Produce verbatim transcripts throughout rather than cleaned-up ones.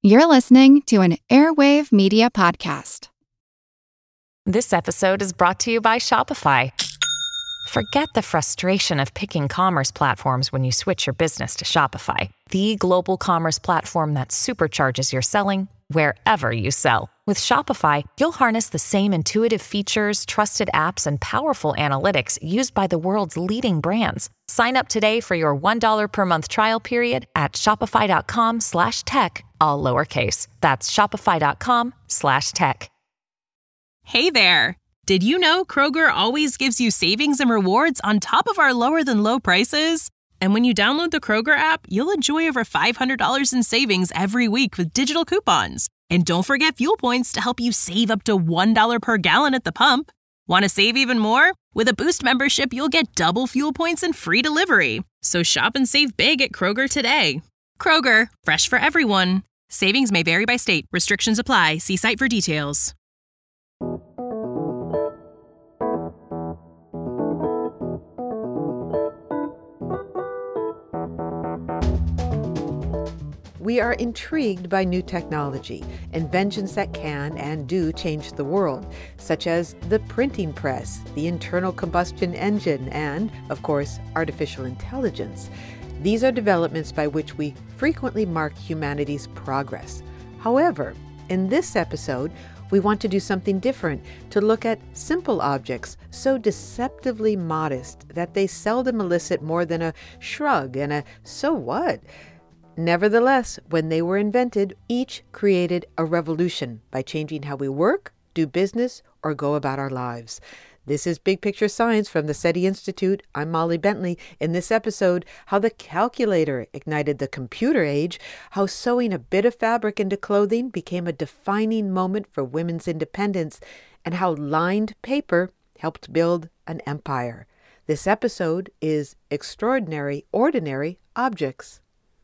You're listening to an Airwave Media Podcast. This episode is brought to you by Shopify. Forget the frustration of picking commerce platforms when you switch your business to Shopify, the global commerce platform that supercharges your selling wherever you sell. With Shopify, you'll harness the same intuitive features, trusted apps, and powerful analytics used by the world's leading brands. Sign up today for your one dollar per month trial period at shopify.com slash tech, all lowercase. That's shopify.com slash tech. Hey there! Did you know Kroger always gives you savings and rewards on top of our lower-than-low prices? And when you download the Kroger app, you'll enjoy over five hundred dollars in savings every week with digital coupons. And don't forget fuel points to help you save up to one dollar per gallon at the pump. Want to save even more? With a Boost membership, you'll get double fuel points and free delivery. So shop and save big at Kroger today. Kroger, fresh for everyone. Savings may vary by state. Restrictions apply. See site for details. We are intrigued by new technology, inventions that can and do change the world, such as the printing press, the internal combustion engine, and, of course, artificial intelligence. These are developments by which we frequently mark humanity's progress. However, in this episode, we want to do something different, to look at simple objects so deceptively modest that they seldom elicit more than a shrug and a "so what?" Nevertheless, when they were invented, each created a revolution by changing how we work, do business, or go about our lives. This is Big Picture Science from the SETI Institute. I'm Molly Bentley. In this episode, how the calculator ignited the computer age, how sewing a bit of fabric into clothing became a defining moment for women's independence, and how lined paper helped build an empire. This episode is Extraordinary Ordinary Objects.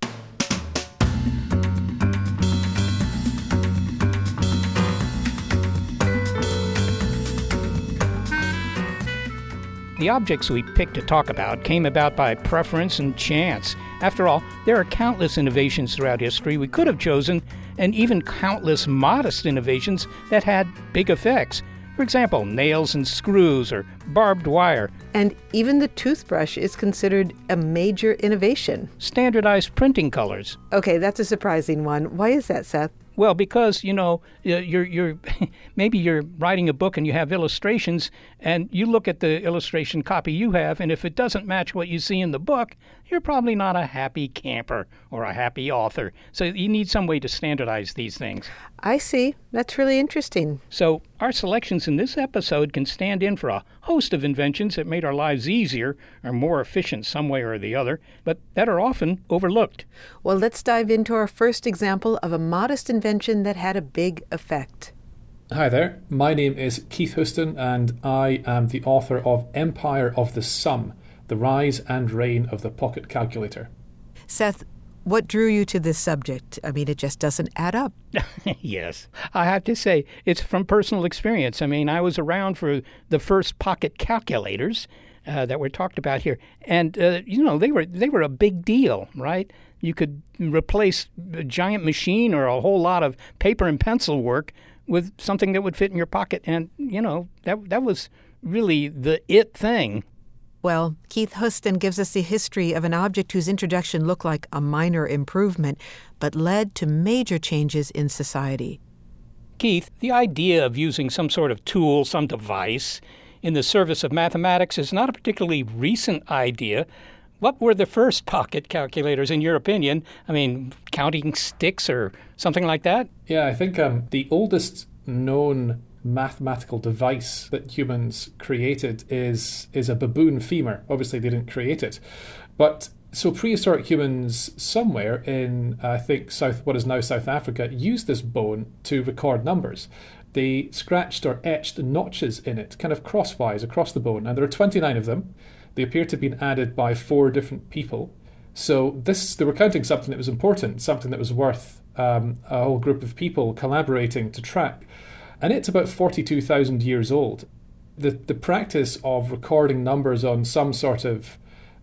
The objects we picked to talk about came about by preference and chance. After all, there are countless innovations throughout history we could have chosen, and even countless modest innovations that had big effects. For example, nails and screws or barbed wire. And even the toothbrush is considered a major innovation. Standardized printing colors. Okay, that's a surprising one. Why is that, Seth? Well, because, you know, you're you're maybe you're writing a book and you have illustrations, and you look at the illustration copy you have, and if it doesn't match what you see in the book, you're probably not a happy camper or a happy author. So you need some way to standardize these things. I see. That's really interesting. So our selections in this episode can stand in for a host of inventions that made our lives easier or more efficient some way or the other, but that are often overlooked. Well, let's dive into our first example of a modest invention that had a big effect. Hi there, my name is Keith Houston and I am the author of Empire of the Sum, The Rise and Reign of the Pocket Calculator. Seth, what drew you to this subject? I mean, it just doesn't add up. Yes, I have to say, it's from personal experience. I mean, I was around for the first pocket calculators uh, that were talked about here. And, uh, you know, they were they were a big deal, right? You could replace a giant machine or a whole lot of paper and pencil work with something that would fit in your pocket. And, you know, that that was really the it thing. Well, Keith Houston gives us the history of an object whose introduction looked like a minor improvement, but led to major changes in society. Keith, the idea of using some sort of tool, some device, in the service of mathematics is not a particularly recent idea. What were the first pocket calculators, in your opinion? I mean, counting sticks or something like that? Yeah, I think um, the oldest known mathematical device that humans created is is a baboon femur. Obviously, they didn't create it. But so prehistoric humans somewhere in, I think, South what is now South Africa, used this bone to record numbers. They scratched or etched notches in it, kind of crosswise across the bone. And there are twenty-nine of them. They appear to have been added by four different people. So this, they were counting something that was important, something that was worth um, a whole group of people collaborating to track. And it's about forty-two thousand years old. The the practice of recording numbers on some sort of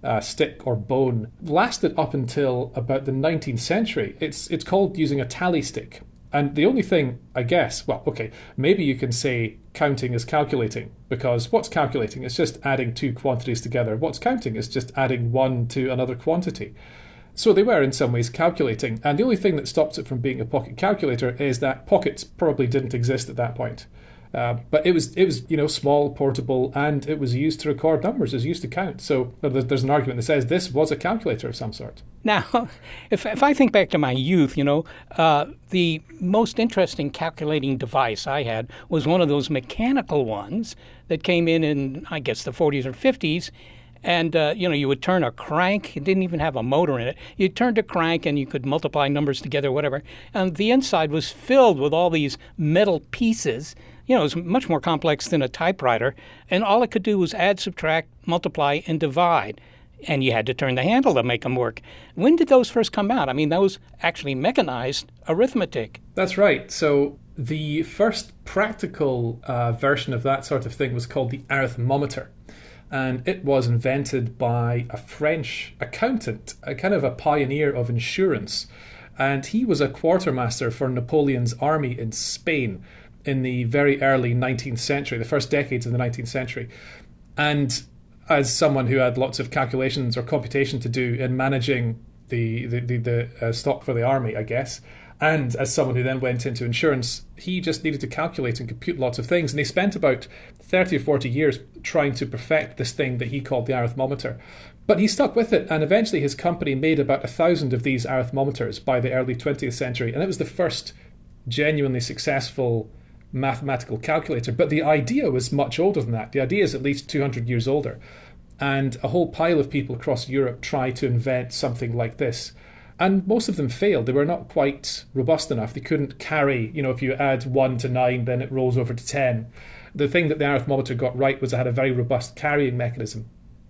uh, stick or bone, lasted up until about the nineteenth century. It's it's called using a tally stick. And the only thing, I guess, well, okay, maybe you can say counting is calculating, because what's calculating? It's just adding two quantities together. What's counting is just adding one to another quantity. So they were in some ways calculating. And the only thing that stops it from being a pocket calculator is that pockets probably didn't exist at that point. Uh, but it was, it was, you know, small, portable, and it was used to record numbers, it was used to count. So there's an argument that says this was a calculator of some sort. Now, if if I think back to my youth, you know, uh, the most interesting calculating device I had was one of those mechanical ones that came in in, I guess, the forties or fifties. And, uh, you know, you would turn a crank. It didn't even have a motor in it. You turned a crank and you could multiply numbers together, whatever. And the inside was filled with all these metal pieces. You know, it was much more complex than a typewriter. And all it could do was add, subtract, multiply, and divide. And you had to turn the handle to make them work. When did those first come out? I mean, those actually mechanized arithmetic. That's right. So the first practical uh, version of that sort of thing was called the arithmometer. And it was invented by a French accountant, a kind of a pioneer of insurance. And he was a quartermaster for Napoleon's army in Spain in the very early nineteenth century, the first decades of the nineteenth century. And as someone who had lots of calculations or computation to do in managing the, the, the, the uh, stock for the army, I guess, and as someone who then went into insurance, he just needed to calculate and compute lots of things. And he spent about thirty or forty years trying to perfect this thing that he called the arithmometer. But he stuck with it, and eventually his company made about a thousand of these arithmometers by the early twentieth century. And it was the first genuinely successful mathematical calculator. But the idea was much older than that. The idea is at least two hundred years older. And a whole pile of people across Europe tried to invent something like this. And most of them failed. They were not quite robust enough. They couldn't carry, you know, if you add one to nine, then it rolls over to ten. The thing that the arithmometer got right was it had a very robust carrying mechanism.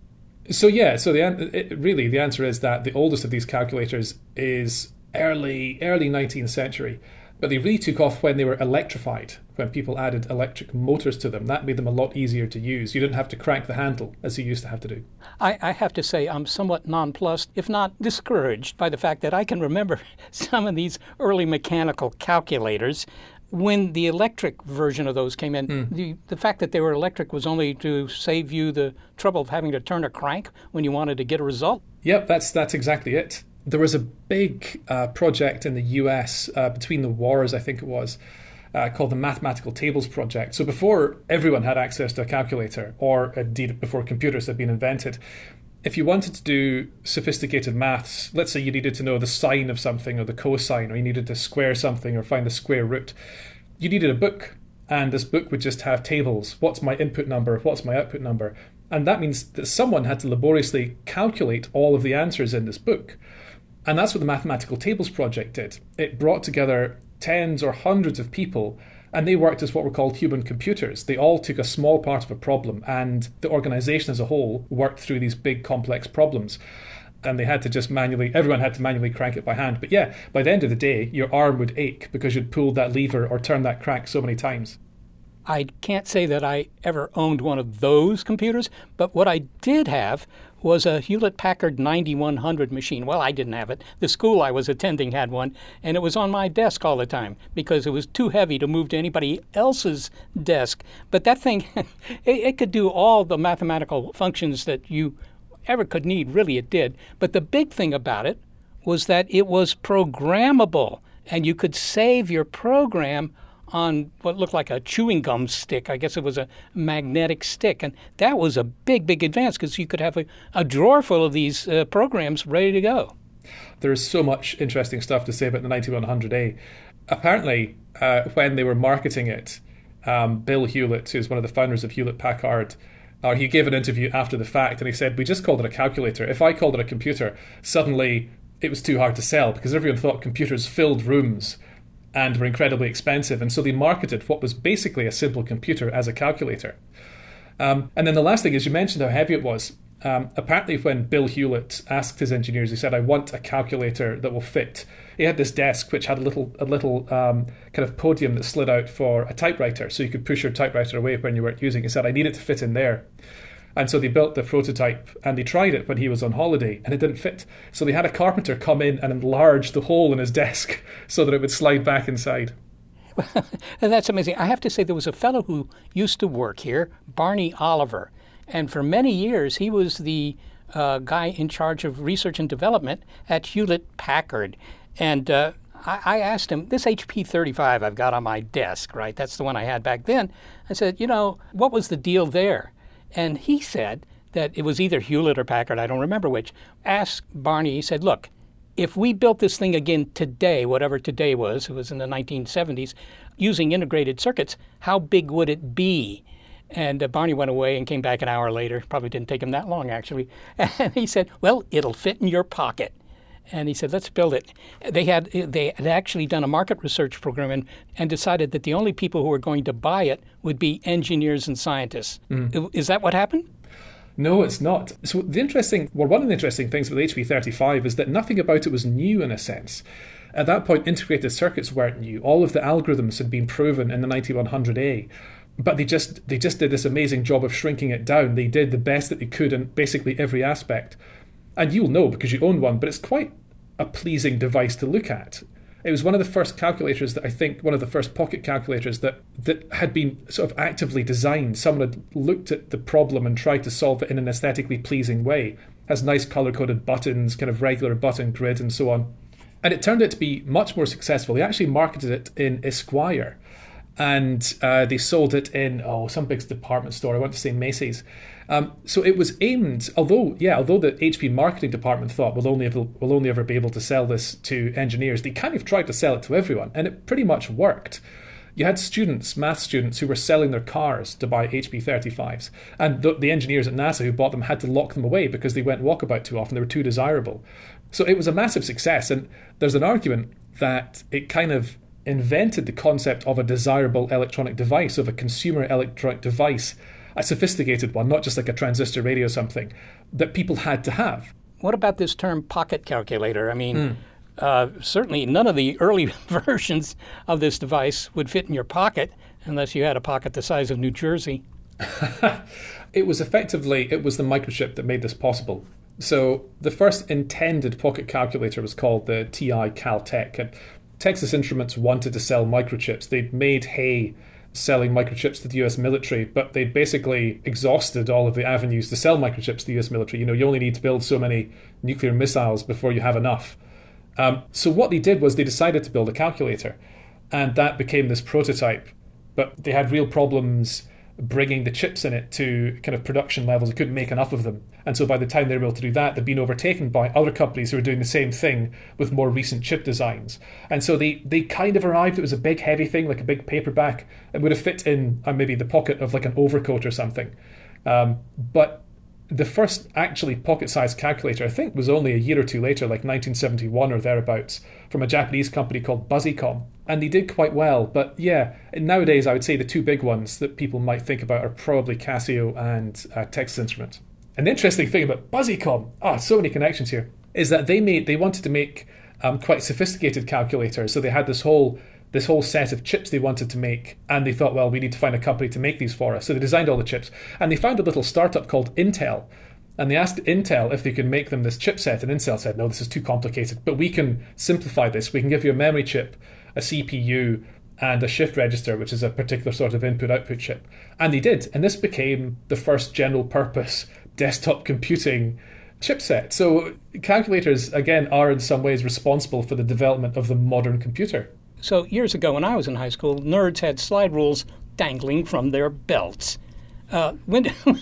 So yeah, so the it, really the answer is that the oldest of these calculators is early, early nineteenth century. But they really took off when they were electrified, when people added electric motors to them. That made them a lot easier to use. You didn't have to crank the handle, as you used to have to do. I, I have to say I'm somewhat nonplussed, if not discouraged, by the fact that I can remember some of these early mechanical calculators. When the electric version of those came in, mm. the, the fact that they were electric was only to save you the trouble of having to turn a crank when you wanted to get a result. Yep, that's that's exactly it. There was a big uh, project in the U S uh, between the wars, I think it was, uh, called the Mathematical Tables Project. So before everyone had access to a calculator, or indeed before computers had been invented, if you wanted to do sophisticated maths, let's say you needed to know the sine of something or the cosine, or you needed to square something or find the square root, you needed a book. And this book would just have tables. What's my input number? What's my output number? And that means that someone had to laboriously calculate all of the answers in this book. And that's what the Mathematical Tables Project did. It brought together tens or hundreds of people, and they worked as what were called human computers. They all took a small part of a problem, and the organization as a whole worked through these big, complex problems. And they had to just manually, everyone had to manually crank it by hand. But yeah, by the end of the day, your arm would ache because you'd pulled that lever or turned that crank so many times. I can't say that I ever owned one of those computers, but what I did have was a Hewlett-Packard ninety-one hundred machine. Well, I didn't have it. The school I was attending had one, and it was on my desk all the time because it was too heavy to move to anybody else's desk. But that thing, it, it could do all the mathematical functions that you ever could need. Really, it did. But the big thing about it was that it was programmable, and you could save your program on what looked like a chewing gum stick. I guess it was a magnetic stick. And that was a big, big advance because you could have a, a drawer full of these uh, programs ready to go. There's so much interesting stuff to say about the ninety-one hundred A. Apparently, uh, when they were marketing it, um, Bill Hewlett, who's one of the founders of Hewlett-Packard, uh, he gave an interview after the fact, and he said, we just called it a calculator. If I called it a computer, suddenly it was too hard to sell because everyone thought computers filled rooms and were incredibly expensive. And so they marketed what was basically a simple computer as a calculator. Um, and then the last thing is, you mentioned how heavy it was. Um, apparently when Bill Hewlett asked his engineers, he said, I want a calculator that will fit. He had this desk which had a little a little um, kind of podium that slid out for a typewriter, so you could push your typewriter away when you weren't using it. He said, I need it to fit in there. And so they built the prototype and they tried it when he was on holiday and it didn't fit. So they had a carpenter come in and enlarge the hole in his desk so that it would slide back inside. That's amazing. I have to say there was a fellow who used to work here, Barney Oliver. And for many years, he was the uh, guy in charge of research and development at Hewlett-Packard. And uh, I, I asked him, this H P thirty-five I've got on my desk, right? That's the one I had back then. I said, you know, what was the deal there? And he said that it was either Hewlett or Packard, I don't remember which, asked Barney, he said, look, if we built this thing again today, whatever today was, it was in the nineteen seventies, using integrated circuits, how big would it be? And uh, Barney went away and came back an hour later. Probably didn't take him that long, actually. And he said, well, it'll fit in your pocket. And he said, let's build it. They had they had actually done a market research program and, and decided that the only people who were going to buy it would be engineers and scientists. Mm. Is that what happened? No, it's not. So the interesting, well, one of the interesting things with H P thirty-five is that nothing about it was new in a sense. At that point, integrated circuits weren't new. All of the algorithms had been proven in the ninety-one hundred A. But they just they just did this amazing job of shrinking it down. They did the best that they could in basically every aspect. And you'll know because you own one, but it's quite a pleasing device to look at. It was one of the first calculators that I think, one of the first pocket calculators that, that had been sort of actively designed. Someone had looked at the problem and tried to solve it in an aesthetically pleasing way. Has nice color-coded buttons, kind of regular button grid and so on. And it turned out to be much more successful. They actually marketed it in Esquire. And uh, they sold it in, oh, some big department store. I want to say Macy's. Um, so it was aimed, although, yeah, although the H P marketing department thought we'll only, able, we'll only ever be able to sell this to engineers, they kind of tried to sell it to everyone, and it pretty much worked. You had students, math students, who were selling their cars to buy H P thirty-fives, and the, the engineers at NASA who bought them had to lock them away because they went walkabout too often. They were too desirable. So it was a massive success, and there's an argument that it kind of invented the concept of a desirable electronic device, of a consumer electronic device, a sophisticated one, not just like a transistor radio or something, that people had to have. What about this term pocket calculator? I mean, mm. uh, certainly none of the early versions of this device would fit in your pocket unless you had a pocket the size of New Jersey. It was effectively, it was the microchip that made this possible. So the first intended pocket calculator was called the T I Caltech, and Texas Instruments wanted to sell microchips. They'd made hay selling microchips to the U S military, but they'd basically exhausted all of the avenues to sell microchips to the U S military. You know, you only need to build so many nuclear missiles before you have enough. Um, so what they did was they decided to build a calculator, and that became this prototype. But they had real problems bringing the chips in it to kind of production levels. They couldn't make enough of them. And so by the time they were able to do that, they'd been overtaken by other companies who were doing the same thing with more recent chip designs. And so they, they kind of arrived. It was a big, heavy thing, like a big paperback. It would have fit in uh, maybe the pocket of like an overcoat or something. Um, but the first actually pocket-sized calculator, I think, was only a year or two later, like nineteen seventy-one or thereabouts, from a Japanese company called Buzzycom. And they did quite well. But yeah, nowadays I would say the two big ones that people might think about are probably Casio and uh, Texas Instruments. And the interesting thing about Buzzycom, ah, so many connections here, is that they made they wanted to make um, quite sophisticated calculators. So they had this whole this whole set of chips they wanted to make, and they thought, well, we need to find a company to make these for us. So they designed all the chips, and they found a little startup called Intel. And they asked Intel if they could make them this chipset, and Intel said, no, this is too complicated, but we can simplify this. We can give you a memory chip, a C P U, and a shift register, which is a particular sort of input-output chip. And they did, and this became the first general-purpose desktop computing chipset. So calculators, again, are in some ways responsible for the development of the modern computer. So years ago when I was in high school, nerds had slide rules dangling from their belts. Uh, when,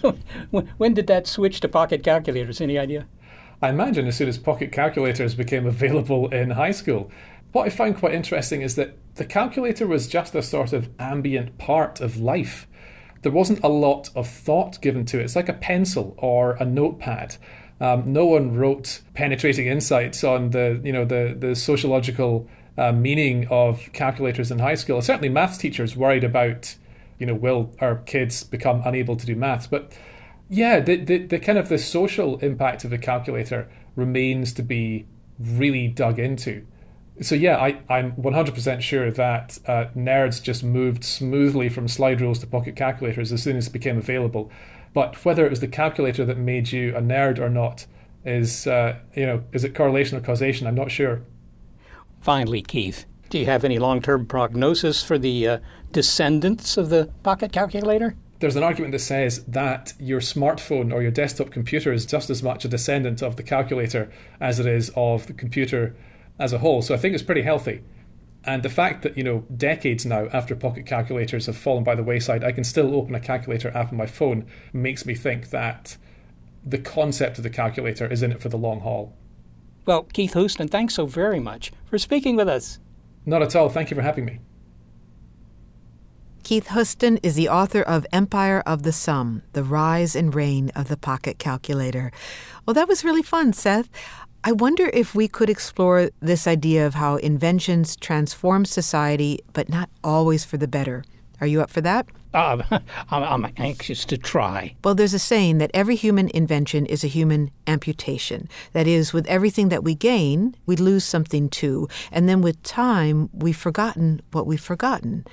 when did that switch to pocket calculators? Any idea? I imagine as soon as pocket calculators became available in high school. What I found quite interesting is that the calculator was just a sort of ambient part of life. There wasn't a lot of thought given to it. It's like a pencil or a notepad. Um, no one wrote penetrating insights on the, you know, the the sociological uh, meaning of calculators in high school. Certainly, maths teachers worried about, you know, will our kids become unable to do maths? But yeah, the the, the kind of the social impact of the calculator remains to be really dug into. So yeah, I, I'm one hundred percent sure that uh, nerds just moved smoothly from slide rules to pocket calculators as soon as it became available. But whether it was the calculator that made you a nerd or not is, uh, you know, is it correlation or causation? I'm not sure. Finally, Keith, do you have any long-term prognosis for the uh, descendants of the pocket calculator? There's an argument that says that your smartphone or your desktop computer is just as much a descendant of the calculator as it is of the computer as a whole. So I think it's pretty healthy. And the fact that, you know, decades now after pocket calculators have fallen by the wayside, I can still open a calculator app on my phone makes me think that the concept of the calculator is in it for the long haul. Well, Keith Houston, thanks so very much for speaking with us. Not at all. Thank you for having me. Keith Houston is the author of Empire of the Sum, The Rise and Reign of the Pocket Calculator. Well, that was really fun, Seth. I wonder if we could explore this idea of how inventions transform society, but not always for the better. Are you up for that? Uh, I'm, I'm anxious to try. Well, there's a saying that every human invention is a human amputation. That is, with everything that we gain, we lose something too. And then with time, we've forgotten what we've forgotten.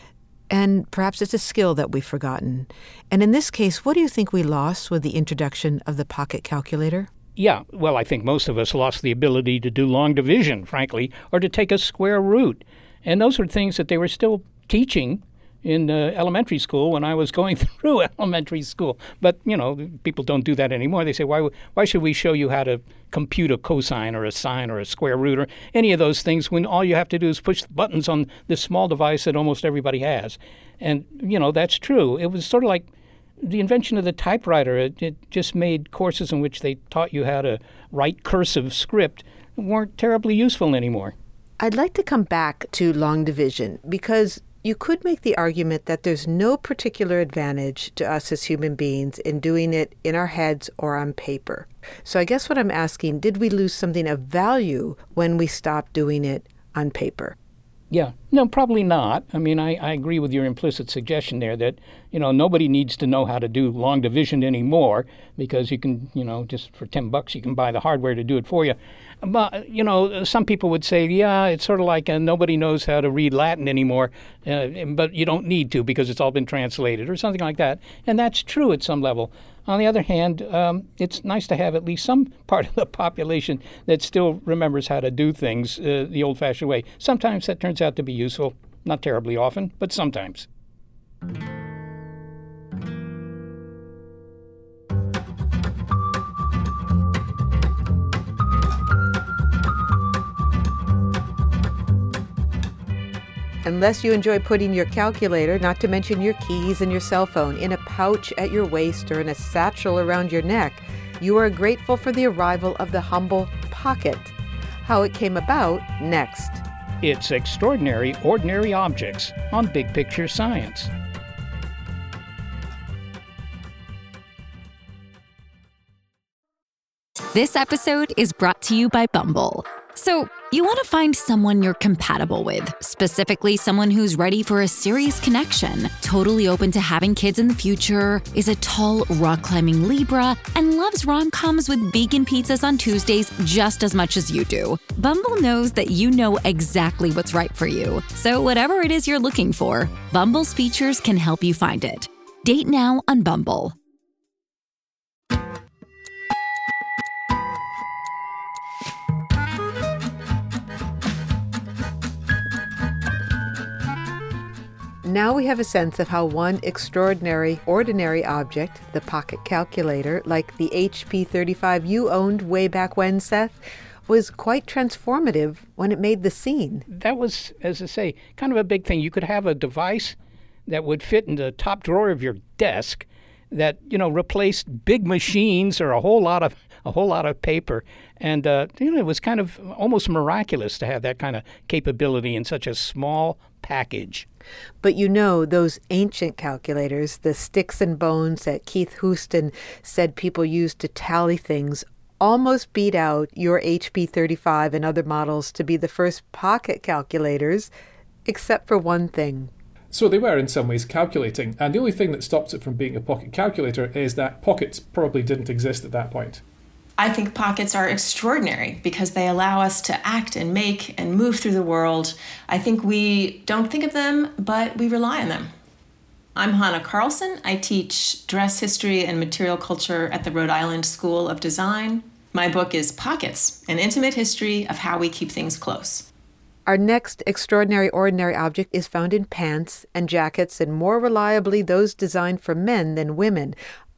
And perhaps it's a skill that we've forgotten. And in this case, what do you think we lost with the introduction of the pocket calculator? Yeah, well, I think most of us lost the ability to do long division, frankly, or to take a square root. And those were things that they were still teaching in uh, elementary school when I was going through elementary school. But, you know, people don't do that anymore. They say, why why should we show you how to compute a cosine or a sine or a square root or any of those things when all you have to do is push the buttons on this small device that almost everybody has? And, you know, that's true. It was sort of like the invention of the typewriter. It, it just made courses in which they taught you how to write cursive script weren't terribly useful anymore. I'd like to come back to long division because you could make the argument that there's no particular advantage to us as human beings in doing it in our heads or on paper. So I guess what I'm asking, did we lose something of value when we stopped doing it on paper? Yeah. No, probably not. I mean, I, I agree with your implicit suggestion there that, you know, nobody needs to know how to do long division anymore because you can, you know, just for ten bucks, you can buy the hardware to do it for you. But, you know, some people would say, yeah, it's sort of like uh, nobody knows how to read Latin anymore, uh, but you don't need to because it's all been translated or something like that. And that's true at some level. On the other hand, um, it's nice to have at least some part of the population that still remembers how to do things uh, the old-fashioned way. Sometimes that turns out to be useful. Not terribly often, but sometimes. Unless you enjoy putting your calculator, not to mention your keys and your cell phone, in a pouch at your waist or in a satchel around your neck, you are grateful for the arrival of the humble pocket. How it came about, next. It's Extraordinary Ordinary Objects on Big Picture Science. This episode is brought to you by Bumble. So, you want to find someone you're compatible with, specifically someone who's ready for a serious connection, totally open to having kids in the future, is a tall, rock-climbing Libra, and loves rom-coms with vegan pizzas on Tuesdays just as much as you do. Bumble knows that you know exactly what's right for you. So whatever it is you're looking for, Bumble's features can help you find it. Date now on Bumble. Now we have a sense of how one extraordinary, ordinary object, the pocket calculator, like the H P thirty-five you owned way back when, Seth, was quite transformative when it made the scene. That was, as I say, kind of a big thing. You could have a device that would fit in the top drawer of your desk that, you know, replaced big machines or a whole lot of a whole lot of paper. And, uh, you know, it was kind of almost miraculous to have that kind of capability in such a small package. But you know, those ancient calculators, the sticks and bones that Keith Houston said people used to tally things, almost beat out your H P thirty-five and other models to be the first pocket calculators, except for one thing. So they were in some ways calculating, and the only thing that stops it from being a pocket calculator is that pockets probably didn't exist at that point. I think pockets are extraordinary because they allow us to act and make and move through the world. I think we don't think of them, but we rely on them. I'm Hannah Carlson. I teach dress history and material culture at the Rhode Island School of Design. My book is Pockets, an intimate history of how we keep things close. Our next extraordinary ordinary object is found in pants and jackets, and more reliably those designed for men than women.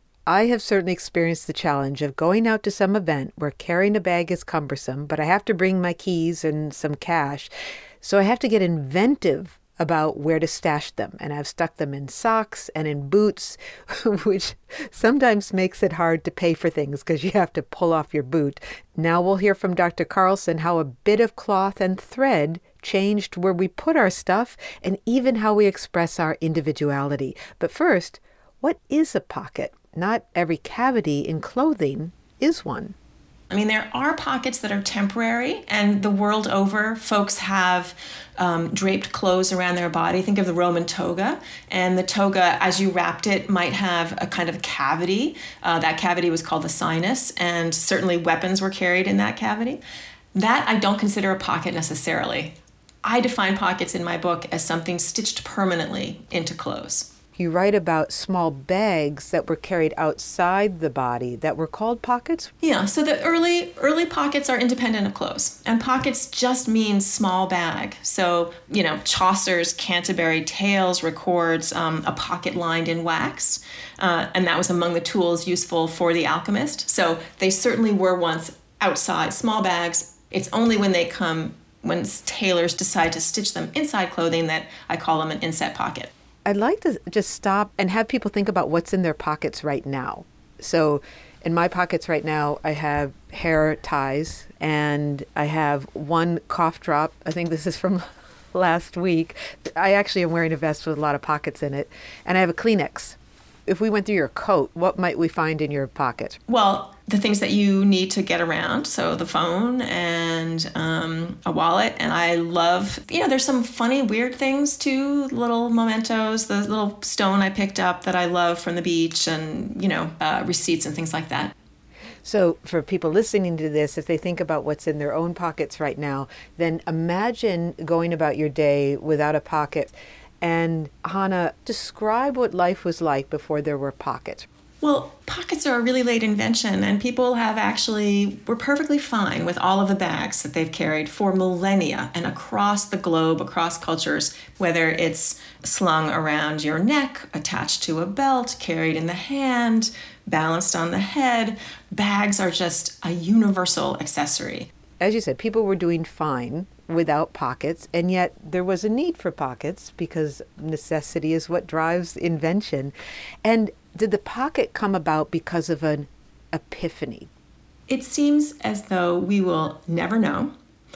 I have certainly experienced the challenge of going out to some event where carrying a bag is cumbersome, but I have to bring my keys and some cash. So I have to get inventive about where to stash them. And I've stuck them in socks and in boots, which sometimes makes it hard to pay for things because you have to pull off your boot. Now we'll hear from Doctor Carlson how a bit of cloth and thread changed where we put our stuff and even how we express our individuality. But first, what is a pocket? Not every cavity in clothing is one. I mean, there are pockets that are temporary, and the world over, folks have um, draped clothes around their body. Think of the Roman toga, and the toga, as you wrapped it, might have a kind of cavity. Uh, that cavity was called the sinus, and certainly weapons were carried in that cavity. That I don't consider a pocket necessarily. I define pockets in my book as something stitched permanently into clothes. You write about small bags that were carried outside the body that were called pockets? Yeah, so the early early pockets are independent of clothes. And pockets just mean small bag. So, you know, Chaucer's Canterbury Tales records um, a pocket lined in wax. Uh, and that was among the tools useful for the alchemist. So they certainly were once outside small bags. It's only when they come, when tailors decide to stitch them inside clothing that I call them an inset pocket. I'd like to just stop and have people think about what's in their pockets right now. So in my pockets right now, I have hair ties and I have one cough drop. I think this is from last week. I actually am wearing a vest with a lot of pockets in it. And I have a Kleenex. If we went through your coat, what might we find in your pocket? Well, the things that you need to get around. So the phone and um, a wallet. And I love, you know, there's some funny, weird things too. Little mementos, the little stone I picked up that I love from the beach and, you know, uh, receipts and things like that. So for people listening to this, if they think about what's in their own pockets right now, then imagine going about your day without a pocket. And Hannah, describe what life was like before there were pockets. Well, pockets are a really late invention, and people have actually, were perfectly fine with all of the bags that they've carried for millennia and across the globe, across cultures, whether it's slung around your neck, attached to a belt, carried in the hand, balanced on the head. Bags are just a universal accessory. As you said, people were doing fine without pockets, and yet there was a need for pockets because necessity is what drives invention. And did the pocket come about because of an epiphany? It seems as though we will never know,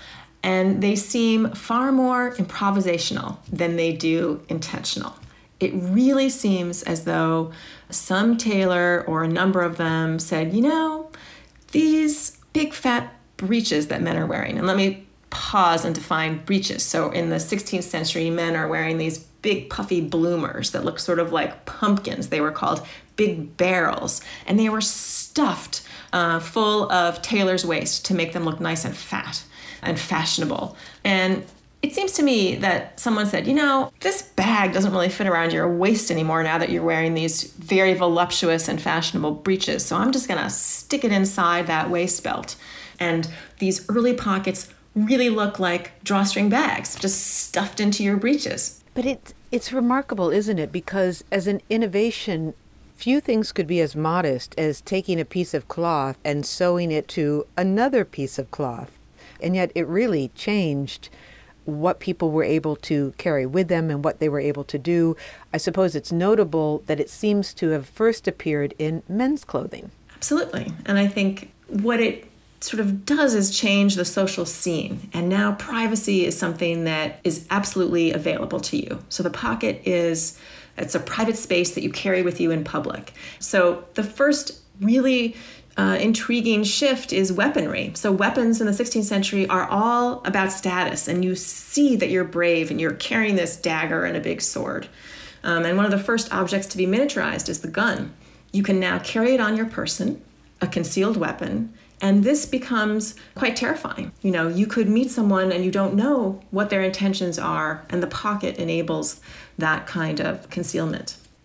and they seem far more improvisational than they do intentional. It really seems as though some tailor or a number of them said, you know, these big fat breeches that men are wearing, and let me pause and define breeches. So in the sixteenth century, men are wearing these big puffy bloomers that look sort of like pumpkins. They were called big barrels, and they were stuffed uh, full of tailor's waste to make them look nice and fat and fashionable. And it seems to me that someone said, you know, this bag doesn't really fit around your waist anymore now that you're wearing these very voluptuous and fashionable breeches. So I'm just going to stick it inside that waist belt. And these early pockets really look like drawstring bags, just stuffed into your breeches. But it, it's remarkable, isn't it? Because as an innovation, few things could be as modest as taking a piece of cloth and sewing it to another piece of cloth. And yet it really changed what people were able to carry with them and what they were able to do. I suppose it's notable that it seems to have first appeared in men's clothing. Absolutely. And I think what it sort of does is change the social scene. And now privacy is something that is absolutely available to you. So the pocket is, it's a private space that you carry with you in public. So the first really uh, intriguing shift is weaponry. So weapons in the sixteenth century are all about status, and you see that you're brave and you're carrying this dagger and a big sword. Um, and one of the first objects to be miniaturized is the gun. You can now carry it on your person, a concealed weapon, and this becomes quite terrifying. You know, you could meet someone and you don't know what their intentions are, and the pocket enables that kind of concealment.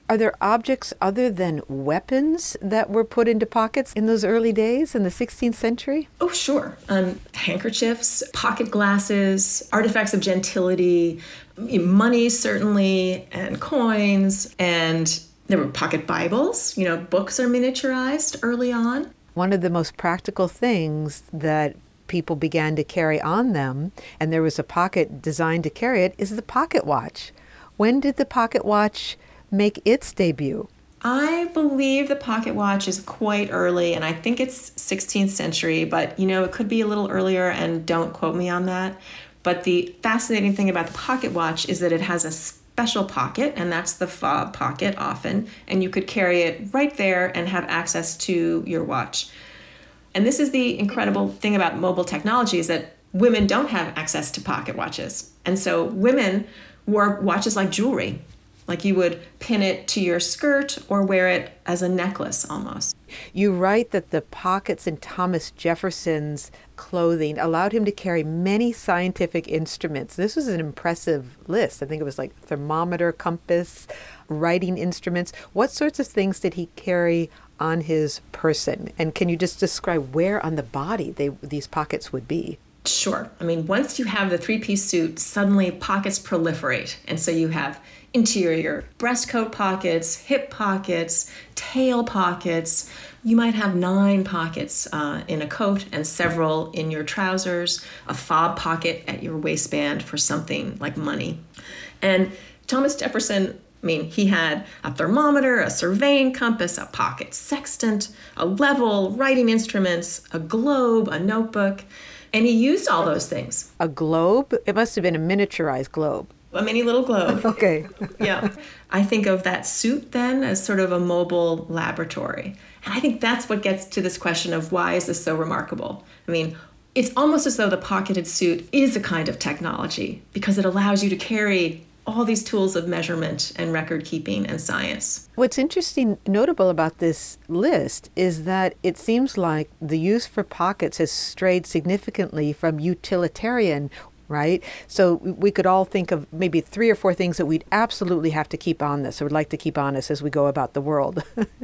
Are there objects other than weapons that were put into pockets in those early days in the sixteenth century? Oh, sure. Um, handkerchiefs, pocket glasses, artifacts of gentility, money certainly, and coins, and there were pocket Bibles. You know, books are miniaturized early on. One of the most practical things that people began to carry on them, and there was a pocket designed to carry it, is the pocket watch. When did the pocket watch make its debut? I believe the pocket watch is quite early, and I think it's sixteenth century, but you know, it could be a little earlier, and don't quote me on that. But the fascinating thing about the pocket watch is that it has a special pocket, and that's the fob pocket often, and you could carry it right there and have access to your watch. And this is the incredible thing about mobile technology, is that women don't have access to pocket watches. And so women wore watches like jewelry. Like you would pin it to your skirt or wear it as a necklace almost. You write that the pockets in Thomas Jefferson's clothing allowed him to carry many scientific instruments. This was an impressive list. I think it was like thermometer, compass, writing instruments. What sorts of things did he carry on his person? And can you just describe where on the body they, these pockets would be? Sure. I mean, once you have the three-piece suit, suddenly pockets proliferate. And so you have interior breast coat pockets, hip pockets, tail pockets. You might have nine pockets uh, in a coat and several in your trousers, a fob pocket at your waistband for something like money. And Thomas Jefferson, I mean, he had a thermometer, a surveying compass, a pocket sextant, a level, writing instruments, a globe, a notebook. And he used all those things. A globe? It must have been a miniaturized globe. A mini little globe. Okay. Yeah. I think of that suit then as sort of a mobile laboratory. And I think that's what gets to this question of why is this so remarkable? I mean, it's almost as though the pocketed suit is a kind of technology because it allows you to carry all these tools of measurement and record keeping and science. What's interesting, notable about this list is that it seems like the use for pockets has strayed significantly from utilitarian, right? So we could all think of maybe three or four things that we'd absolutely have to keep on this or would like to keep on us as we go about the world.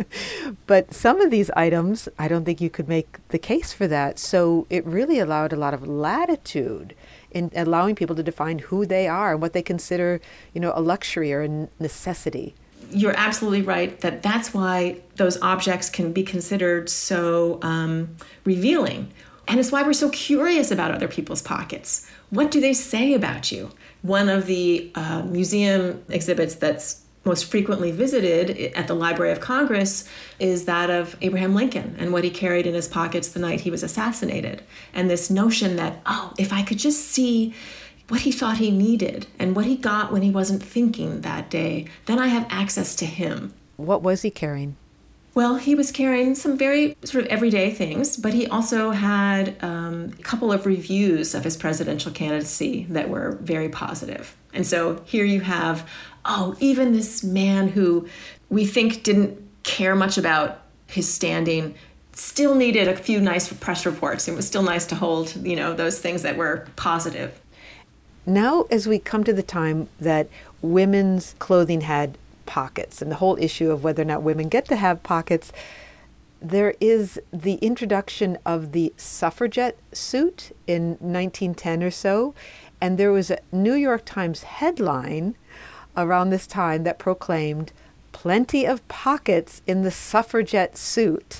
But some of these items, I don't think you could make the case for that. So it really allowed a lot of latitude in allowing people to define who they are and what they consider, you know, a luxury or a necessity. You're absolutely right that that's why those objects can be considered so um, revealing. And it's why we're so curious about other people's pockets. What do they say about you? One of the uh, museum exhibits that's most frequently visited at the Library of Congress is that of Abraham Lincoln and what he carried in his pockets the night he was assassinated. And this notion that, oh, if I could just see what he thought he needed and what he got when he wasn't thinking that day, then I have access to him. What was he carrying? Well, he was carrying some very sort of everyday things, but he also had um, a couple of reviews of his presidential candidacy that were very positive. And so here you have, oh, even this man who we think didn't care much about his standing still needed a few nice press reports. It was still nice to hold, you know, those things that were positive. Now, as we come to the time that women's clothing had pockets and the whole issue of whether or not women get to have pockets, there is the introduction of the suffragette suit in nineteen ten or so. And there was a New York Times headline around this time that proclaimed, "Plenty of pockets in the suffragette suit."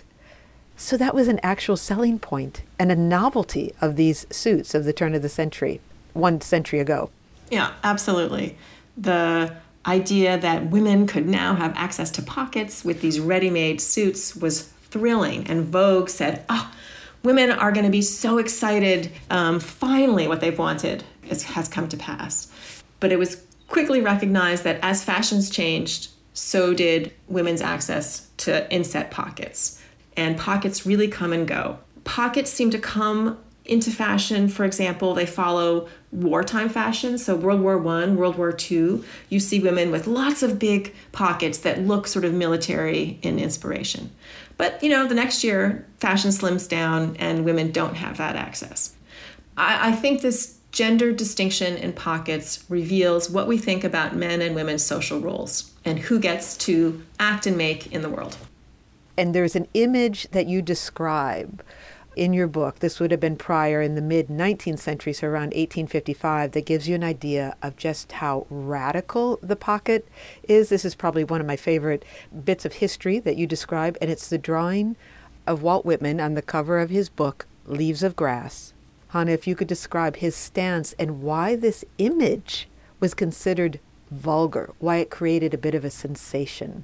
So that was an actual selling point and a novelty of these suits of the turn of the century, one century ago. Yeah, absolutely. The idea that women could now have access to pockets with these ready-made suits was thrilling. And Vogue said, oh, women are going to be so excited. Um, finally, what they've wanted is, has come to pass. But it was quickly recognized that as fashions changed, so did women's access to inset pockets. And pockets really come and go. Pockets seem to come into fashion. For example, they follow wartime fashion. So World War One, World War Two, you see women with lots of big pockets that look sort of military in inspiration. But, you know, the next year, fashion slims down and women don't have that access. I, I think this gender distinction in pockets reveals what we think about men and women's social roles and who gets to act and make in the world. And there's an image that you describe in your book. This would have been prior in the mid-nineteenth century, so around eighteen fifty-five, that gives you an idea of just how radical the pocket is. This is probably one of my favorite bits of history that you describe, and it's the drawing of Walt Whitman on the cover of his book, Leaves of Grass. Hannah, if you could describe his stance and why this image was considered vulgar, why it created a bit of a sensation.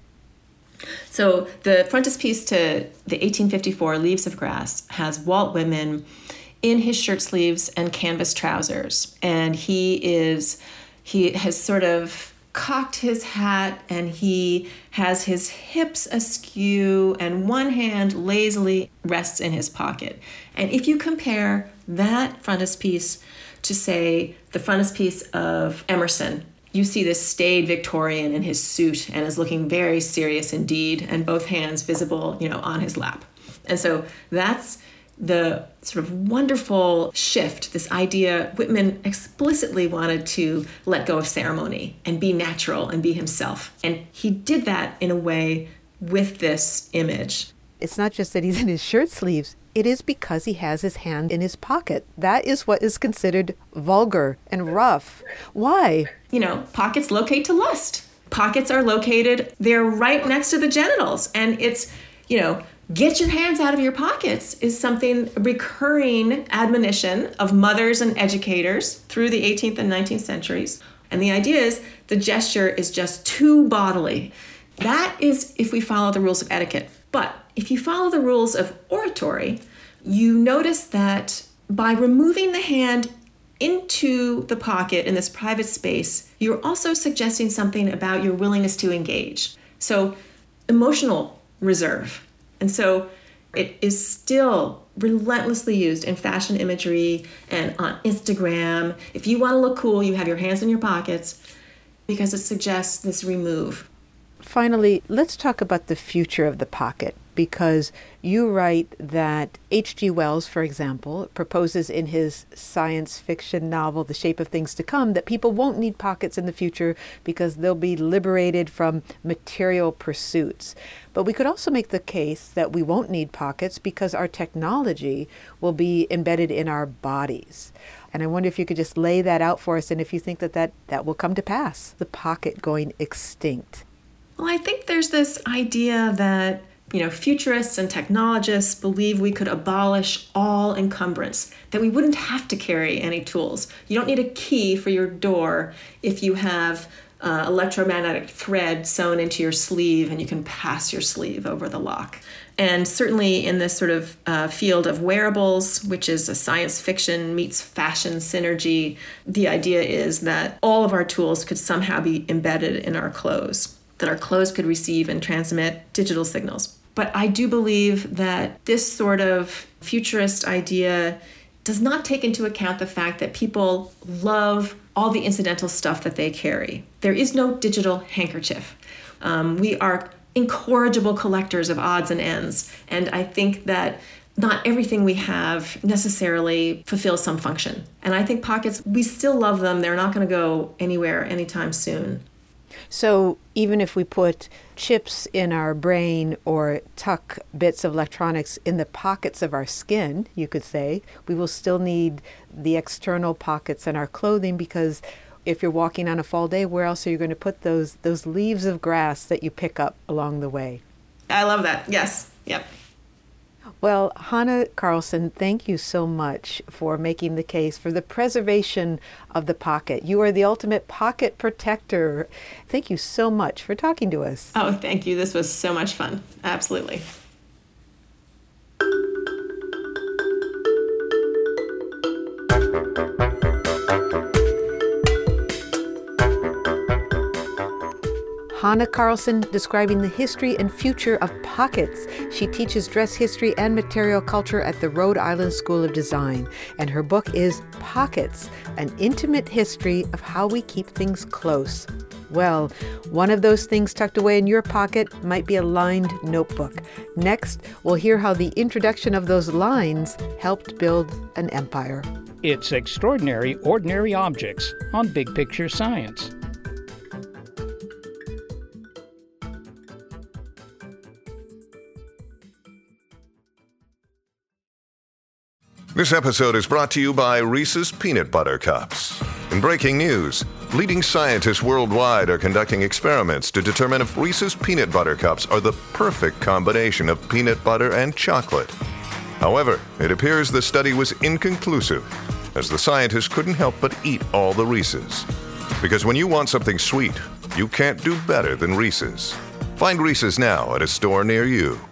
So the frontispiece to the eighteen fifty-four Leaves of Grass has Walt Whitman in his shirt sleeves and canvas trousers. And he is, he has sort of cocked his hat and he has his hips askew and one hand lazily rests in his pocket. And if you compare that frontispiece to, say, the frontispiece of Emerson, you see this staid Victorian in his suit and is looking very serious indeed, and both hands visible, you know, on his lap. And so that's the sort of wonderful shift, this idea. Whitman explicitly wanted to let go of ceremony and be natural and be himself. And he did that in a way with this image. It's not just that he's in his shirt sleeves. It is because he has his hand in his pocket. That is what is considered vulgar and rough. Why? You know, pockets locate to lust. Pockets are located, they're right next to the genitals. And it's, you know, get your hands out of your pockets is something, a recurring admonition of mothers and educators through the eighteenth and nineteenth centuries. And the idea is the gesture is just too bodily. That is if we follow the rules of etiquette. But if you follow the rules of oratory, you notice that by removing the hand into the pocket in this private space, you're also suggesting something about your willingness to engage. So emotional reserve. And so it is still relentlessly used in fashion imagery and on Instagram. If you want to look cool, you have your hands in your pockets because it suggests this remove. Finally, let's talk about the future of the pocket, because you write that H G Wells, for example, proposes in his science fiction novel, The Shape of Things to Come, that people won't need pockets in the future because they'll be liberated from material pursuits. But we could also make the case that we won't need pockets because our technology will be embedded in our bodies. And I wonder if you could just lay that out for us and if you think that that, that will come to pass, the pocket going extinct. Well, I think there's this idea that, you know, futurists and technologists believe we could abolish all encumbrance, that we wouldn't have to carry any tools. You don't need a key for your door if you have uh, electromagnetic thread sewn into your sleeve and you can pass your sleeve over the lock. And certainly in this sort of uh, field of wearables, which is a science fiction meets fashion synergy, the idea is that all of our tools could somehow be embedded in our clothes, that our clothes could receive and transmit digital signals. But I do believe that this sort of futurist idea does not take into account the fact that people love all the incidental stuff that they carry. There is no digital handkerchief. Um, we are incorrigible collectors of odds and ends. And I think that not everything we have necessarily fulfills some function. And I think pockets, we still love them. They're not going to go anywhere anytime soon. So even if we put chips in our brain or tuck bits of electronics in the pockets of our skin, you could say, we will still need the external pockets in our clothing, because if you're walking on a fall day, where else are you going to put those those leaves of grass that you pick up along the way? I love that. Yes. Yep. Well, Hannah Carlson, thank you so much for making the case for the preservation of the pocket. You are the ultimate pocket protector. Thank you so much for talking to us. Oh, thank you. This was so much fun. Absolutely. Hannah Carlson describing the history and future of pockets. She teaches dress history and material culture at the Rhode Island School of Design, and her book is Pockets, an intimate history of how we keep things close. Well, one of those things tucked away in your pocket might be a lined notebook. Next, we'll hear how the introduction of those lines helped build an empire. It's Extraordinary Ordinary Objects on Big Picture Science. This episode is brought to you by Reese's Peanut Butter Cups. In breaking news, leading scientists worldwide are conducting experiments to determine if Reese's Peanut Butter Cups are the perfect combination of peanut butter and chocolate. However, it appears the study was inconclusive, as the scientists couldn't help but eat all the Reese's. Because when you want something sweet, you can't do better than Reese's. Find Reese's now at a store near you.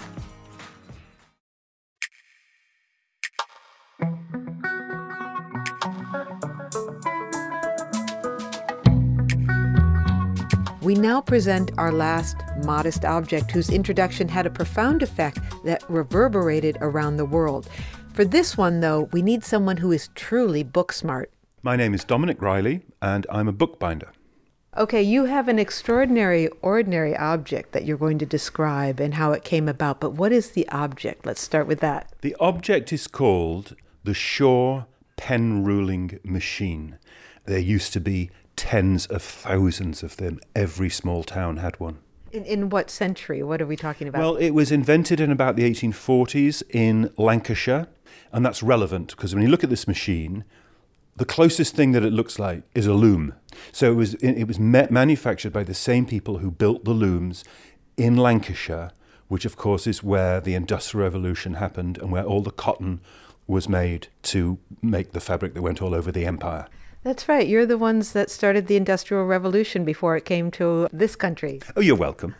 We now present our last modest object whose introduction had a profound effect that reverberated around the world. For this one, though, we need someone who is truly book smart. My name is Dominic Riley, and I'm a bookbinder. Okay, you have an extraordinary, ordinary object that you're going to describe and how it came about, but what is the object? Let's start with that. The object is called the Shaw Pen Ruling Machine. There used to be tens of thousands of them. Every small town had one. In, in what century? What are we talking about? Well, it was invented in about the eighteen forties in Lancashire, and that's relevant because when you look at this machine, the closest thing that it looks like is a loom. So it was it was ma- manufactured by the same people who built the looms in Lancashire, which of course is where the Industrial Revolution happened and where all the cotton was made to make the fabric that went all over the empire. That's right. You're the ones that started the Industrial Revolution before it came to this country. Oh, you're welcome.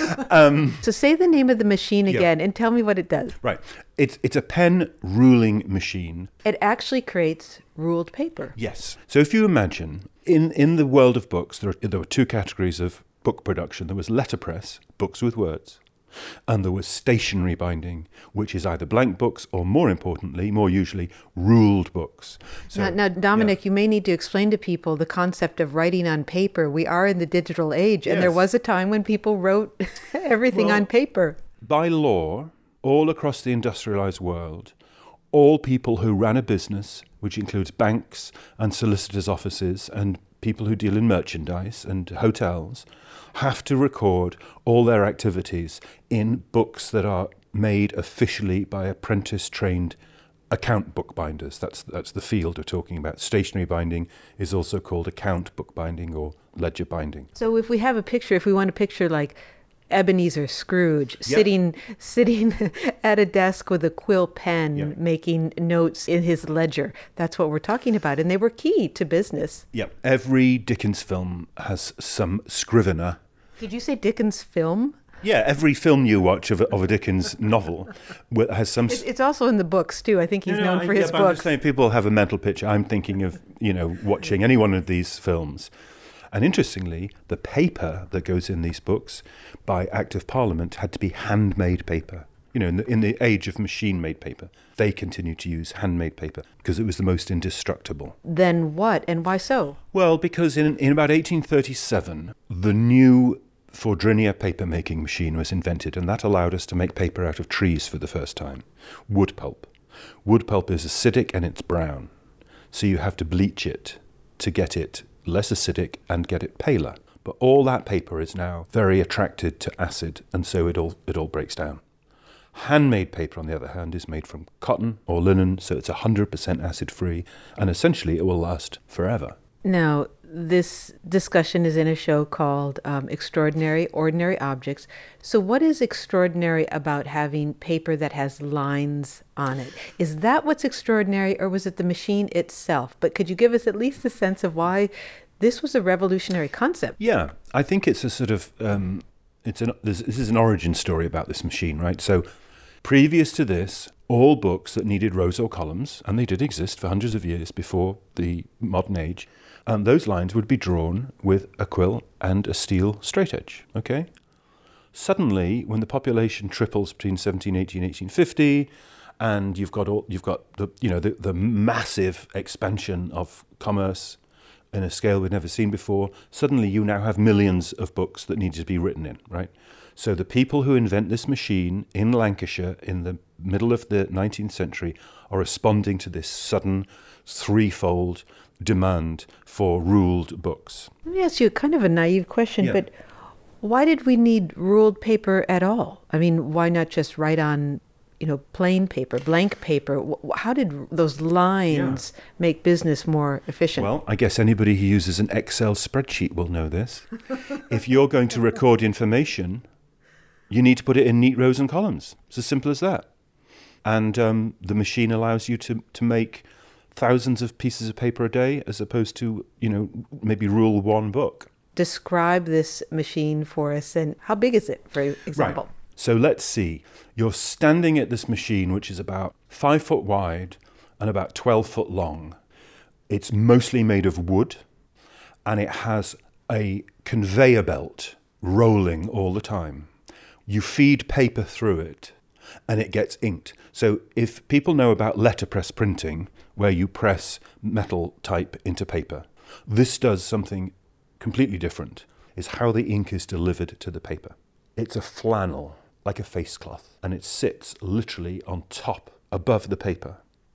um, so say the name of the machine again yeah. and tell me what it does. Right. It's it's a pen ruling machine. It actually creates ruled paper. Yes. So if you imagine, in, in the world of books, there, are, there were two categories of book production. There was letterpress, books with words. And there was stationary binding, which is either blank books or, more importantly, more usually, ruled books. So, now, now, Dominic, yeah. you may need to explain to people the concept of writing on paper. We are in the digital age, and yes. there was a time when people wrote everything well, on paper. By law, all across the industrialized world, all people who ran a business, which includes banks and solicitors' offices and people who deal in merchandise and hotels, have to record all their activities in books that are made officially by apprentice-trained account bookbinders. That's that's the field we're talking about. Stationary binding is also called account bookbinding or ledger binding. So if we have a picture, if we want to picture like Ebenezer Scrooge yep. sitting sitting at a desk with a quill pen yep. making notes in his ledger. That's what we're talking about. And they were key to business. Yep. Every Dickens film has some scrivener. Did you say Dickens film? Yeah, every film you watch of a, of a Dickens novel has some... It's, it's also in the books, too. I think he's no, known no, for yeah, his but books. I'm just saying people have a mental picture. I'm thinking of, you know, watching any one of these films. And interestingly, the paper that goes in these books by Act of Parliament had to be handmade paper. You know, in the, in the age of machine-made paper, they continued to use handmade paper because it was the most indestructible. Then what, and why so? Well, because in, in about eighteen thirty-seven, the new Fordrinia paper-making machine was invented, and that allowed us to make paper out of trees for the first time. Wood pulp. Wood pulp is acidic and it's brown, so you have to bleach it to get it less acidic and get it paler. But all that paper is now very attracted to acid, and so it all it all breaks down. Handmade paper, on the other hand, is made from cotton or linen, so it's one hundred percent acid-free, and essentially it will last forever. Now, this discussion is in a show called um, Extraordinary Ordinary Objects. So what is extraordinary about having paper that has lines on it? Is that what's extraordinary, or was it the machine itself? But could you give us at least a sense of why this was a revolutionary concept? Yeah, I think it's a sort of, um, it's an, this, this is an origin story about this machine, right? So previous to this, all books that needed rows or columns, and they did exist for hundreds of years before the modern age, and those lines would be drawn with a quill and a steel straightedge, okay? Suddenly, when the population triples between seventeen eighty and eighteen fifty, and you've got all, you've got the you know the, the massive expansion of commerce, in a scale we've never seen before. Suddenly you now have millions of books that need to be written in, right? So the people who invent this machine in Lancashire in the middle of the nineteenth century are responding to this sudden threefold demand for ruled books. Let me ask you kind of a naive question, Yeah. but why did we need ruled paper at all? I mean, why not just write on, you know, plain paper, blank paper? Wh- How did those lines Yeah. make business more efficient? Well, I guess anybody who uses an Excel spreadsheet will know this. If you're going to record information, you need to put it in neat rows and columns. It's as simple as that. And um, the machine allows you to, to make thousands of pieces of paper a day as opposed to, you know, maybe rule one book. Describe this machine for us, and how big is it, for example? Right. So let's see. You're standing at this machine, which is about five foot wide and about twelve foot long. It's mostly made of wood, and it has a conveyor belt rolling all the time. You feed paper through it, and it gets inked. So if people know about letterpress printing, where you press metal type into paper, this does something completely different, is how the ink is delivered to the paper. It's a flannel, like a face cloth, and it sits literally on top, above the paper.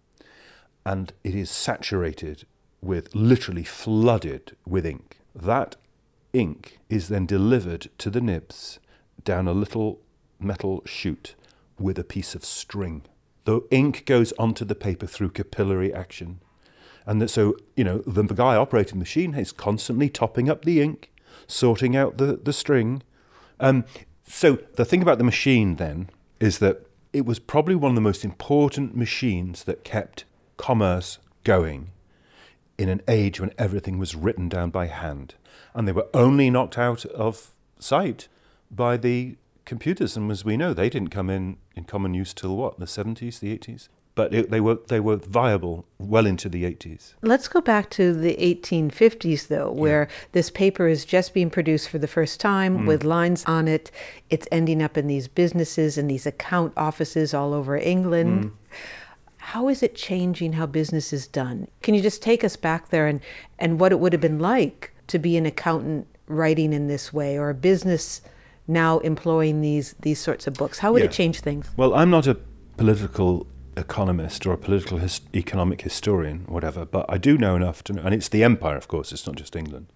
And it is saturated with, literally flooded with ink. That ink is then delivered to the nibs down a little metal chute with a piece of string. The ink goes onto the paper through capillary action. And that, so, you know, the guy operating the machine is constantly topping up the ink, sorting out the, the string. Um, so the thing about the machine then is that it was probably one of the most important machines that kept commerce going in an age when everything was written down by hand. And they were only knocked out of sight by the computers. And as we know, they didn't come in in common use till what, the seventies, the eighties? But it, they were they were viable well into the eighties. Let's go back to the eighteen fifties, though, where yeah. this paper is just being produced for the first time mm. with lines on it. It's ending up in these businesses and these account offices all over England. Mm. How is it changing how business is done? Can you just take us back there and, and what it would have been like to be an accountant writing in this way, or a business now employing these these sorts of books? How would yeah. it change things? Well, I'm not a political economist or a political his- economic historian, whatever, but I do know enough to know, and it's the empire, of course, it's not just England.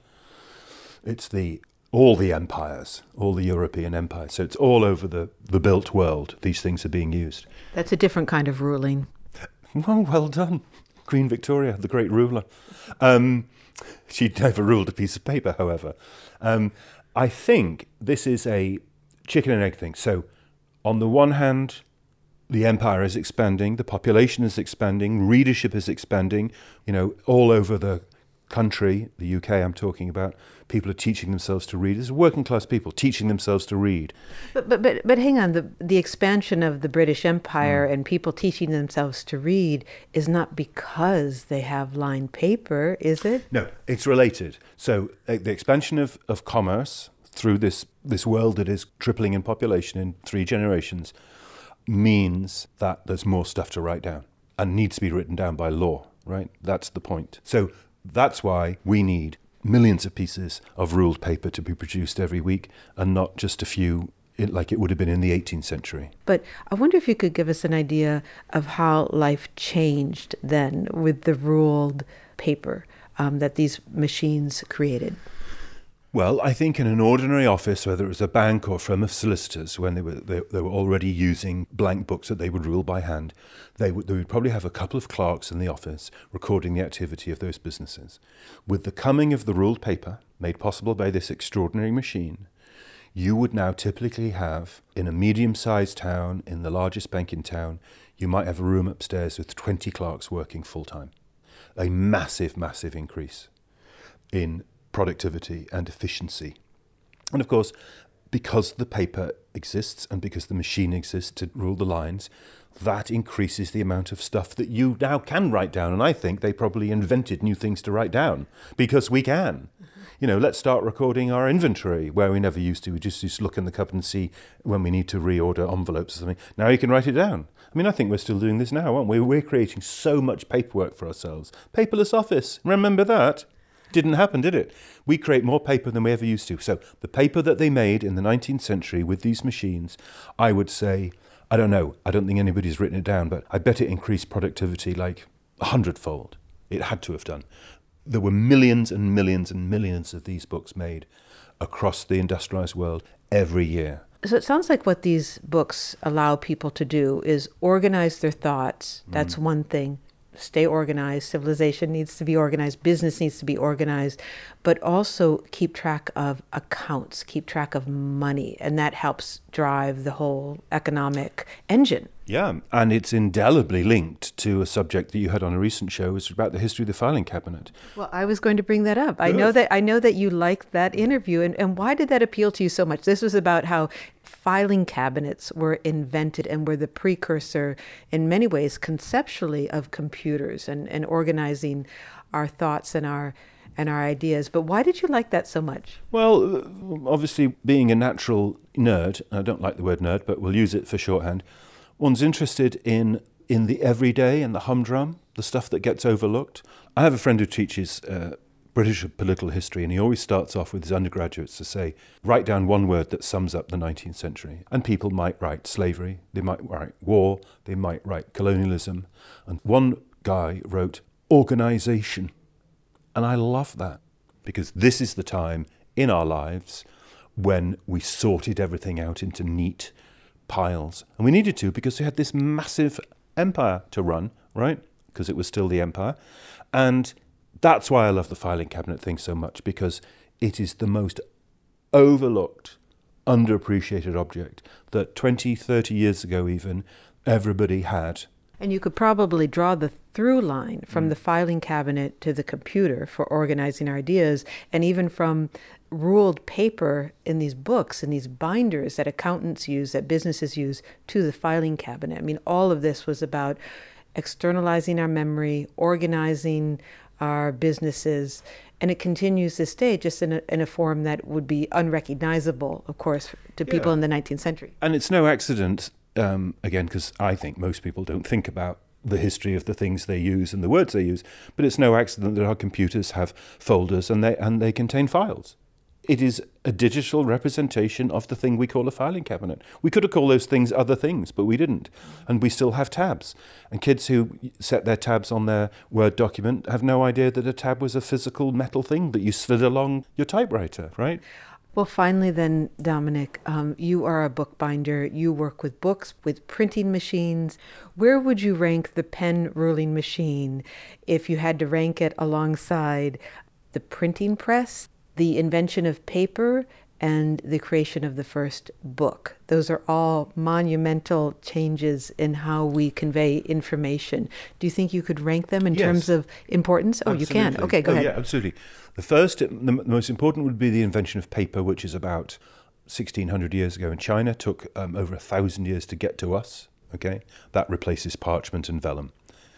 It's the all the empires, all the European empires. So it's all over the, the built world, these things are being used. That's a different kind of ruling. Well, well done. Queen Victoria, the great ruler. Um, she never ruled a piece of paper, however. Um, I think this is a chicken and egg thing. So on the one hand, the empire is expanding, the population is expanding, readership is expanding, you know, all over the country, the U K I'm talking about, people are teaching themselves to read. This is working class people teaching themselves to read. But but but, but hang on, the the expansion of the British Empire mm. and people teaching themselves to read is not because they have lined paper, is it? No, it's related. So uh, the expansion of, of commerce through this, this world that is tripling in population in three generations means that there's more stuff to write down and needs to be written down by law, right? That's the point. So that's why we need millions of pieces of ruled paper to be produced every week and not just a few like it would have been in the eighteenth century. But I wonder if you could give us an idea of how life changed then with the ruled paper um, that these machines created. Well, I think in an ordinary office, whether it was a bank or firm of solicitors, when they were they, they were already using blank books that they would rule by hand, they would, they would probably have a couple of clerks in the office recording the activity of those businesses. With the coming of the ruled paper, made possible by this extraordinary machine, you would now typically have, in a medium-sized town, in the largest bank in town, you might have a room upstairs with twenty clerks working full-time. A massive, massive increase in productivity and efficiency. And of course, because the paper exists and because the machine exists to rule the lines, that increases the amount of stuff that you now can write down. And I think they probably invented new things to write down because we can. Mm-hmm. You know, let's start recording our inventory where we never used to. We just used to look in the cupboard and see when we need to reorder envelopes or something. Now you can write it down. I mean, I think we're still doing this now, aren't we? We're creating so much paperwork for ourselves. Paperless office. Remember that? Didn't happen, did it? We create more paper than we ever used to. So the paper that they made in the nineteenth century with these machines, I would say, I don't know, I don't think anybody's written it down, but I bet it increased productivity like a hundredfold. It had to have done. There were millions and millions and millions of these books made across the industrialized world every year. So it sounds like what these books allow people to do is organize their thoughts. That's mm. one thing. Stay organized. Civilization needs to be organized. Business needs to be organized. But also keep track of accounts, keep track of money. And that helps drive the whole economic engine. Yeah, and it's indelibly linked to a subject that you had on a recent show, which was about the history of the filing cabinet. Well, I was going to bring that up. Good. I know that I know that you liked that interview. And, and why did that appeal to you so much? This was about how filing cabinets were invented and were the precursor, in many ways, conceptually, of computers and, and organizing our thoughts and our and our ideas. But why did you like that so much? Well, obviously, being a natural nerd, I don't like the word nerd, but we'll use it for shorthand, one's interested in in the everyday and the humdrum, the stuff that gets overlooked. I have a friend who teaches uh, British political history, and he always starts off with his undergraduates to say, write down one word that sums up the nineteenth century. And people might write slavery, they might write war, they might write colonialism. And one guy wrote organization. And I love that, because this is the time in our lives when we sorted everything out into neat piles. And we needed to, because we had this massive empire to run, right? Because it was still the empire. And that's why I love the filing cabinet thing so much, because it is the most overlooked, underappreciated object that twenty, thirty years ago even, everybody had. And you could probably draw the through line from mm. the filing cabinet to the computer for organizing our ideas, and even from ruled paper in these books and these binders that accountants use, that businesses use, to the filing cabinet. I mean, all of this was about externalizing our memory, organizing our businesses, and it continues this day, just in a, in a form that would be unrecognizable, of course, to yeah. people in the nineteenth century. And it's no accident, um, again, because I think most people don't think about the history of the things they use and the words they use, but it's no accident that our computers have folders and they and they contain files. It is a digital representation of the thing we call a filing cabinet. We could have called those things other things, but we didn't. And we still have tabs. And kids who set their tabs on their Word document have no idea that a tab was a physical metal thing that you slid along your typewriter, right? Well, finally then, Dominic, um, you are a bookbinder. You work with books, with printing machines. Where would you rank the pen ruling machine if you had to rank it alongside the printing press, the invention of paper, and the creation of the first book? Those are all monumental changes in how we convey information. Do you think you could rank them in yes. terms of importance? Oh, absolutely. You can. Okay, go oh, ahead. Yeah, absolutely. The first, the most important would be the invention of paper, which is about sixteen hundred years ago in China. Took um, over a thousand years to get to us. Okay, that replaces parchment and vellum.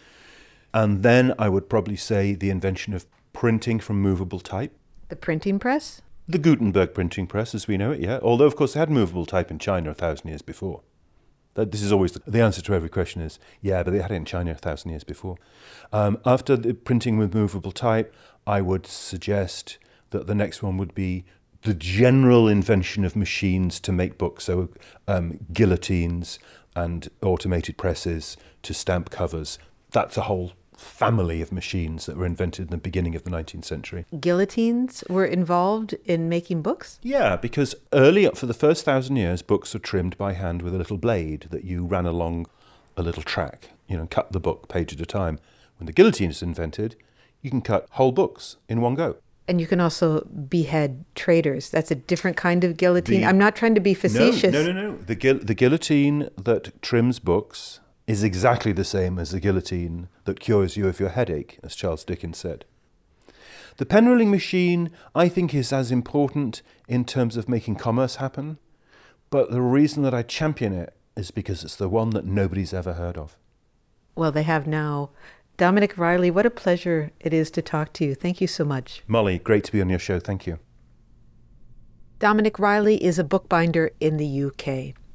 And then I would probably say the invention of printing from movable type. The printing press? The Gutenberg printing press, as we know it, yeah. Although, of course, they had movable type in China a thousand years before. That, this is always the, the answer to every question is, yeah, but they had it in China a thousand years before. Um, after the printing with movable type, I would suggest that the next one would be the general invention of machines to make books, so um, guillotines and automated presses to stamp covers. That's a whole family of machines that were invented in the beginning of the nineteenth century. Guillotines were involved in making books? Yeah, because early, for the first thousand years, books were trimmed by hand with a little blade that you ran along a little track, you know, cut the book page at a time. When the guillotine is invented, you can cut whole books in one go. And you can also behead traitors. That's a different kind of guillotine. The, I'm not trying to be facetious. No, no, no, no. The, gu- the guillotine that trims books is exactly the same as the guillotine that cures you of your headache, as Charles Dickens said. The pen ruling machine, I think, is as important in terms of making commerce happen, but the reason that I champion it is because it's the one that nobody's ever heard of. Well, they have now. Dominic Riley, what a pleasure it is to talk to you. Thank you so much. Molly, great to be on your show. Thank you. Dominic Riley is a bookbinder in the U K.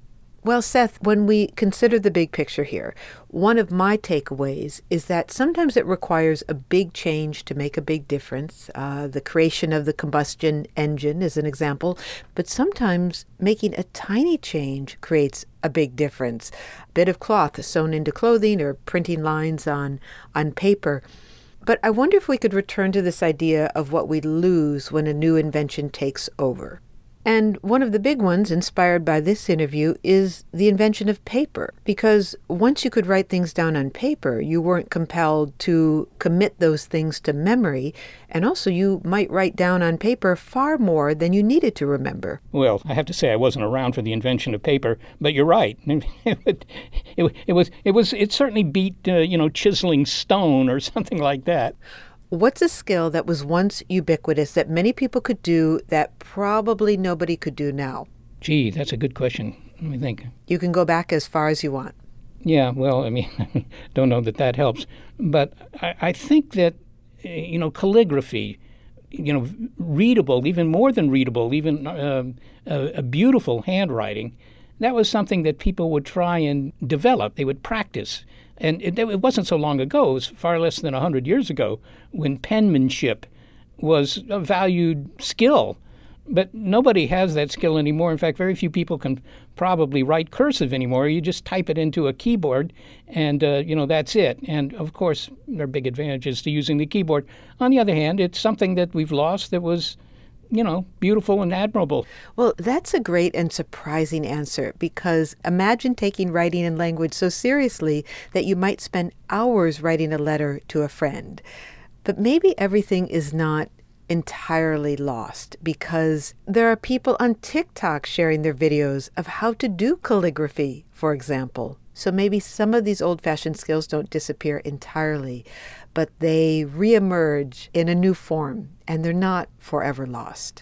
Well, Seth, when we consider the big picture here, one of my takeaways is that sometimes it requires a big change to make a big difference. Uh, the creation of the combustion engine is an example, but sometimes making a tiny change creates a big difference. A bit of cloth sewn into clothing or printing lines on, on paper. But I wonder if we could return to this idea of what we lose when a new invention takes over. And one of the big ones, inspired by this interview, is the invention of paper. Because once you could write things down on paper, you weren't compelled to commit those things to memory. And also, you might write down on paper far more than you needed to remember. Well, I have to say I wasn't around for the invention of paper, but you're right. it, it, it was, it was, it certainly beat, uh, you know, chiseling stone or something like that. What's a skill that was once ubiquitous that many people could do that probably nobody could do now? Gee, that's a good question. Let me think. You can go back as far as you want. Yeah, well, I mean, don't know that that helps. But I, I think that, you know, calligraphy, you know, readable, even more than readable, even uh, a, a beautiful handwriting, that was something that people would try and develop. They would practice. And it, it wasn't so long ago, it was far less than one hundred years ago, when penmanship was a valued skill. But nobody has that skill anymore. In fact, very few people can probably write cursive anymore. You just type it into a keyboard, and, uh, you know, that's it. And, of course, there are big advantages to using the keyboard. On the other hand, it's something that we've lost that was, you know, beautiful and admirable. Well, that's a great and surprising answer, because imagine taking writing and language so seriously that you might spend hours writing a letter to a friend. But maybe everything is not entirely lost, because there are people on TikTok sharing their videos of how to do calligraphy, for example. So maybe some of these old-fashioned skills don't disappear entirely, but they reemerge in a new form, and they're not forever lost.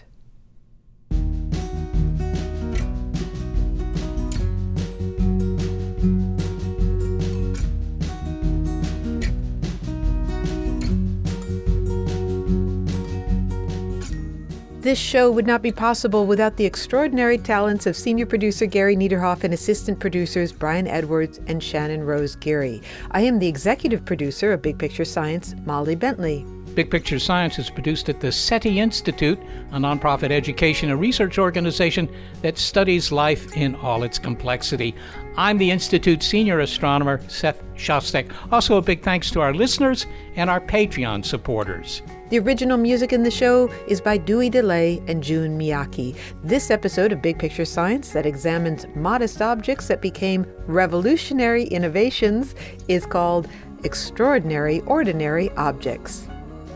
This show would not be possible without the extraordinary talents of senior producer Gary Niederhoff and assistant producers Brian Edwards and Shannon Rose Geary. I am the executive producer of Big Picture Science, Molly Bentley. Big Picture Science is produced at the SETI Institute, a nonprofit education and research organization that studies life in all its complexity. I'm the Institute's senior astronomer, Seth Shostak. Also, a big thanks to our listeners and our Patreon supporters. The original music in the show is by Dewey DeLay and Jun Miyake. This episode of Big Picture Science that examines modest objects that became revolutionary innovations is called Extraordinary Ordinary Objects.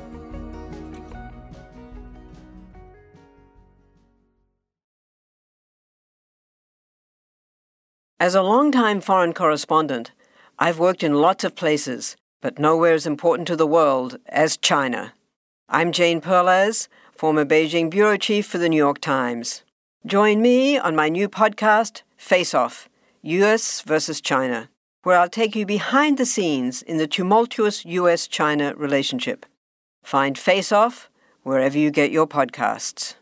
As a longtime foreign correspondent, I've worked in lots of places, but nowhere as important to the world as China. I'm Jane Perlez, former Beijing bureau chief for the New York Times. Join me on my new podcast, Face Off, U S versus China, where I'll take you behind the scenes in the tumultuous U S China relationship. Find Face Off wherever you get your podcasts.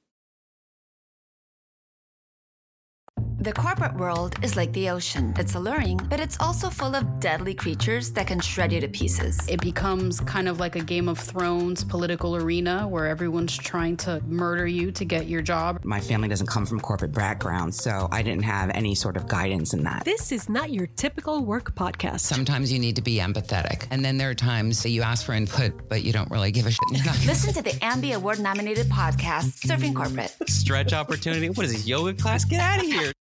The corporate world is like the ocean. It's alluring, but it's also full of deadly creatures that can shred you to pieces. It becomes kind of like a Game of Thrones political arena where everyone's trying to murder you to get your job. My family doesn't come from corporate background, so I didn't have any sort of guidance in that. This is not your typical work podcast. Sometimes you need to be empathetic, and then there are times that you ask for input, but you don't really give a shit. Listen to the Ambie Award-nominated podcast, Surfing Corporate. Stretch opportunity? What is this, yoga class? Get out of here.